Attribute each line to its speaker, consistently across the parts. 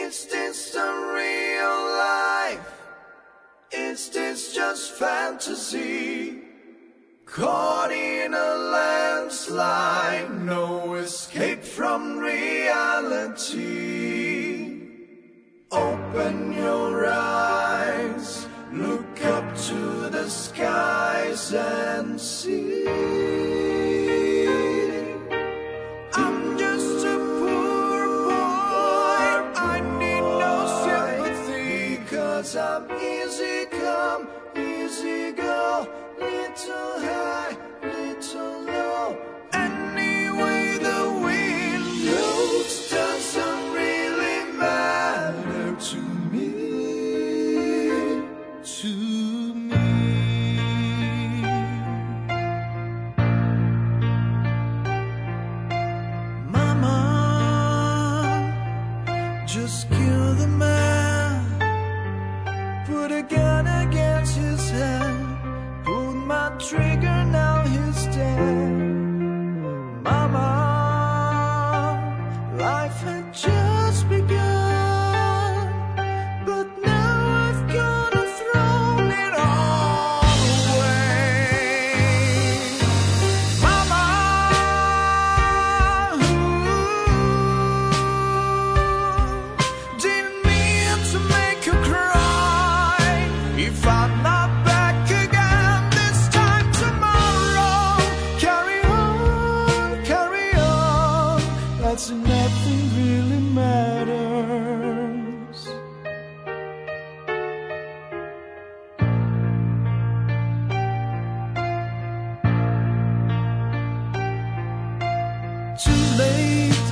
Speaker 1: Is this the real life? Is this just fantasy? Caught in a landslide, no escape from reality. Open your eyes, look up to the skies and see. I'm just a poor boy, I need no sympathy, 'cause I'm easy come, easy go, little high, little low. Anyway the wind blows doesn't really matter to me, to me. Mama, just kill the man, put a gun against his head, pulled my trigger, now he's dead. Mama, life had just begun, but now I've gone and thrown it all away. Mama, didn't mean to make you cry. If I'm not back again this time tomorrow, carry on, that's nothing really matters. Too late,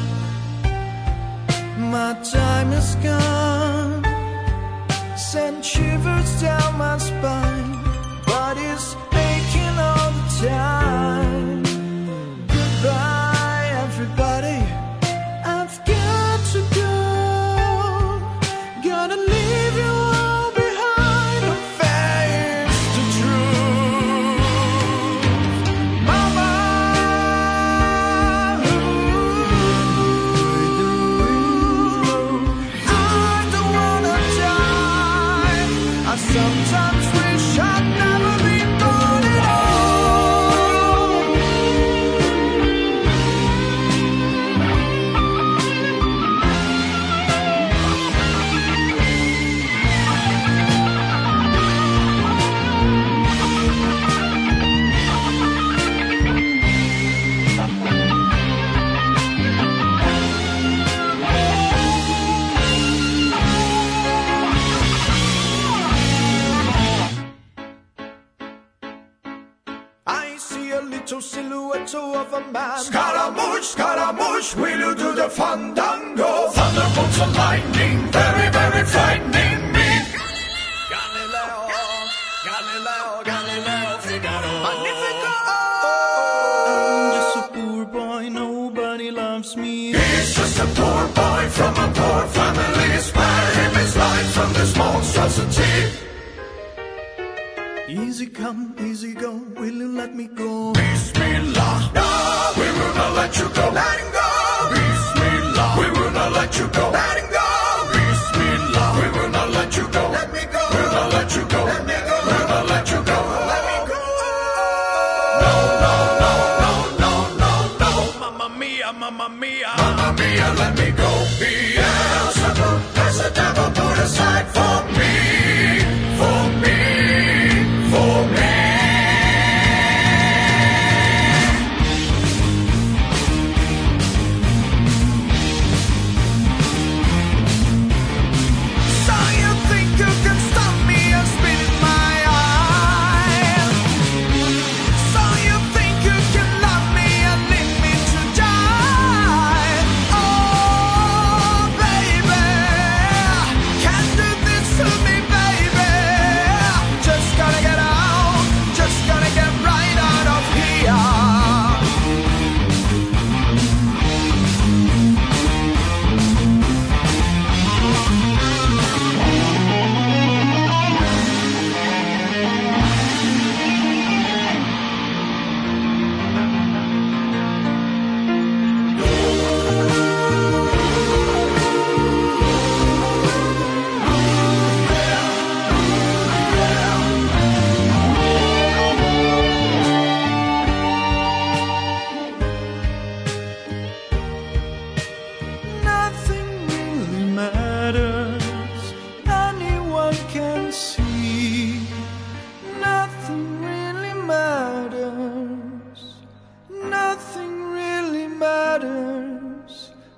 Speaker 1: my time is gone, send shivers down my spine, body's aching all the time. Goodbye everybody, I've got to go, gotta leave you all behind and face the truth. Mama, I don't wanna die, I sometimes wish I'd never been born at all. I see a little silhouette of a man. Scaramouche, Scaramouche, will you do the fandango? Thunderbolts and lightning, very, very frightening me. Galileo, Galileo, Galileo, Figaro. Magnifico! I'm just a poor boy, nobody loves me. He's just a poor boy from a poor family. Spare him his life from this monstrosity. Easy come, easy go, will you let me go? Bismillah, no, we will not let you go. Let him go. Bismillah, we will not let you go. Let him go. Bismillah, we will not let you go. Let me go. We'll not let you go. Let me go. We'll not let you go. Let me go. No, no, no, no, no, no, no. Mamma mia, mamma mia, mamma mia, let me go. Beelzebub has the devil put aside for me, for me, for me. So you think you can stop me and spit in my eye? So you think you can love me and leave me to die? Oh baby, can't do this to me baby.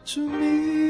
Speaker 2: to me.